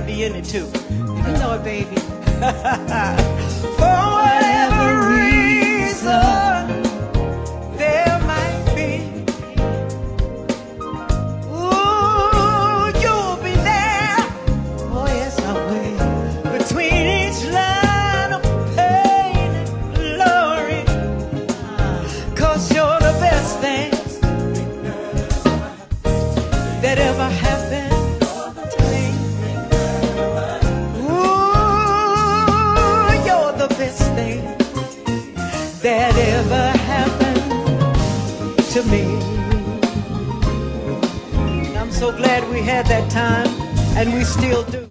be in it too. You know it, baby. For whatever reason there might be, ooh, you'll be there. Oh, yes, I will. Between each line of pain and glory, 'cause you're the best thing that ever happened to me. Ooh, you're the best thing that ever happened to me. I'm so glad we had that time, and we still do.